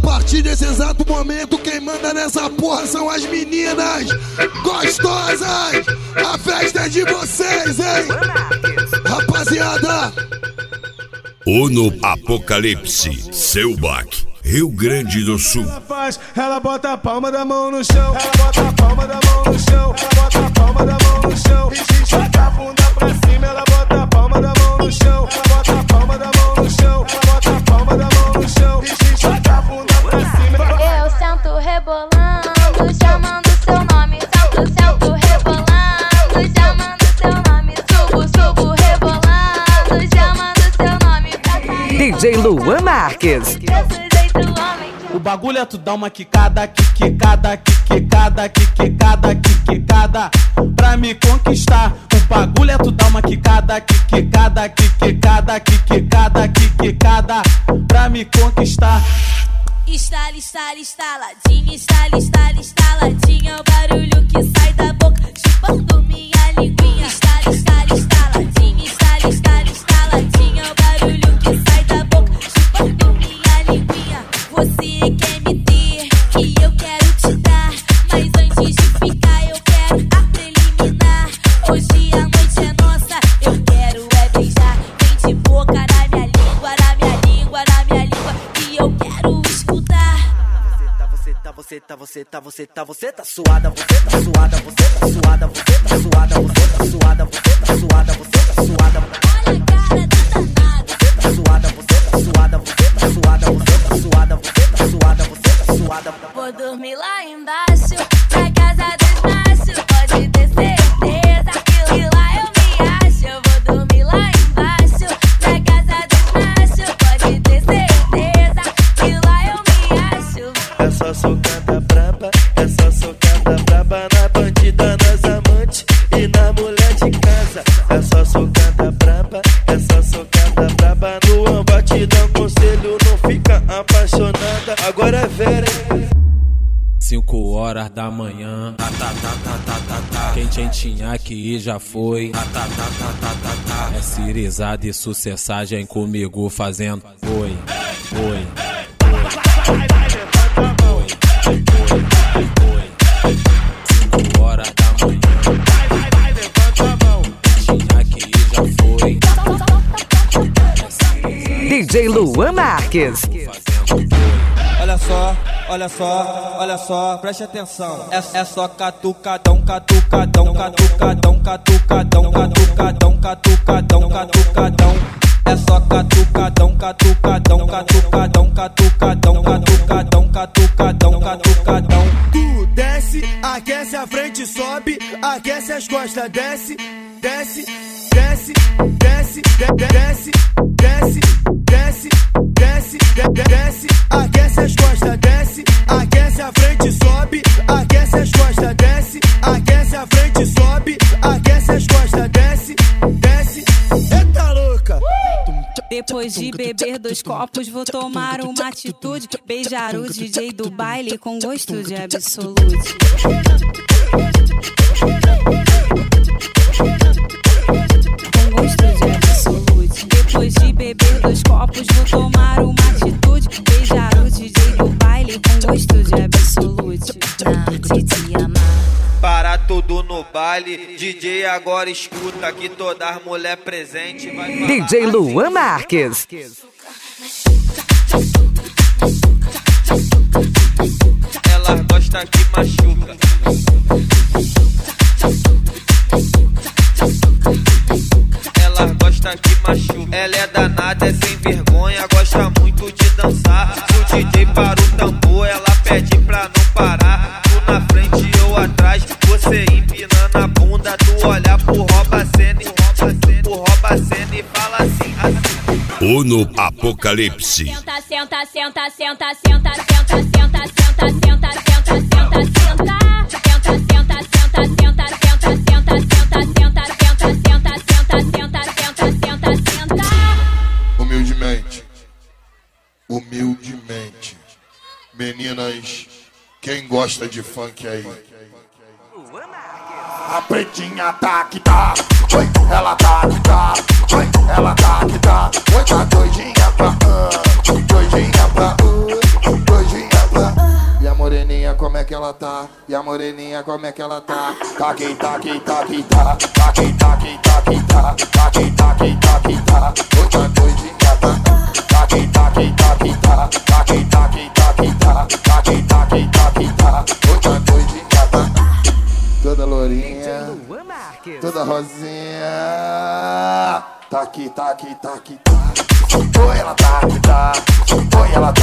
partir desse exato momento, quem manda nessa porra são as meninas gostosas. A festa é de vocês, hein? Rapaziada. Ono Apocalipse, Selbach, Rio Grande do Sul. Ela bota a palma da mão no chão, ela bota a palma da mão no chão, ela bota a palma da mão no chão, e joga a bunda pra cima, ela bota a palma da mão no chão, ela bota a palma da mão no chão, ela bota a palma da mão no chão, e joga a bunda pra cima. Eu sento rebolando, chamando seu nome, sento rebolando, chamando seu nome, subo rebolando, chamando seu nome. DJ Luan Marques. O bagulho é tu dar uma quicada, quicada, quicada, quicada, quicada, pra me conquistar. O bagulho é tu dar uma quicada, quicada, quicada, quicada, quicada, pra me conquistar. Estala, estala, estaladinha, estala, estala, estaladinha, o barulho que sai da boca, chupando minha linguinha. Estala, estala, estaladinha, estala, estala, estaladinha, o barulho que sai da boca, chupando minha linguinha. Você quer me ter e eu quero te dar, mas antes de ficar eu quero a preliminar. Hoje a noite é nossa, eu quero é beijar. Vem de boca na minha língua, na minha língua, na minha língua, que eu quero escutar. Você tá suada, você tá suada, você tá suada, você tá suada, você tá suada, você tá suada, você tá suada. Olha a cara da danada. Você tá suada, você tá suada, você tá suada, você tá suada, você tá suada, você tá suada. Vou dormir lá embaixo, na casa dos machos, pode ter certeza que lá eu me acho. Eu vou dormir lá embaixo, na casa dos machos, pode ter certeza que lá eu me acho. É só socada braba, é só socada braba na bandida, nas amantes e na mulher de casa. É só socada braba, é só socada braba no ambatidão. Conselho, não fica apaixonada, agora é vera, hein? 5 horas da manhã, quem tinha que ir já foi. É cirizada e sucessagem comigo fazendo oi, oi. 5 horas da manhã, quem tinha que ir já foi. DJ Luan Marques. Olha só, olha só, olha só, preste atenção. É só catucadão, catucadão, catucadão, catucadão, catucadão, catucadão, catucadão. É só catucadão, catucadão, catucadão, catucadão, catucadão, catucadão, catucadão. Tu desce, aquece a frente, sobe, aquece as costas, desce, desce, desce, desce, desce, desce, desce, desce, desce, aquece as costas, desce, aquece a frente, sobe, aquece as costas, desce, aquece a frente, sobe, aquece as costas, desce, desce. Eita louca! Depois de beber 2 copos, vou tomar uma atitude, beijar o DJ do baile com gosto de absolute. Com gosto de absolute. Depois de beber 2 copos, vou tomar uma atitude, beijar o DJ do baile com gosto de absolute. Na arte de amar. Para tudo no baile, DJ agora escuta que toda as mulher presente vai falar. DJ Luan Marques. Ela gosta que machuca. Ela gosta que machuca. Ela é danada, é sem vergonha, gosta muito de dançar. Se o DJ para o tambor, ela pede pra não parar. Tu na frente, eu atrás, você empinando a bunda. Tu olha pro rouba-cena e fala assim, assim. Ono Apocalipse. Senta, senta, senta, senta, senta, senta, senta, senta, senta, senta, senta, senta. Senta, senta, senta, senta, senta, senta, senta, senta, senta, senta, senta, senta, senta, senta. Humildemente, humildemente. Meninas, quem gosta de funk aí? A pretinha tá que tá, oi, ela tá que tá, oi, ela tá que tá, oi, tá doidinha pra, doidinha pra, doidinha ela tá. E a moreninha como é que ela tá. Taqui, taqui, taqui, tá. Taqui, taqui, taqui, tá. Taqui, taqui, taqui, tá. Hoje a doidinha tá. Taqui, taqui, taqui, tá. Taqui, taqui, taqui, tá. Taqui, taqui, taqui, tá. Hoje a doidinha tá. Toda lourinha, toda rosinha. Taqui, taqui, taqui, tá. Oi, ela tá, que tá. Oi, ela tá.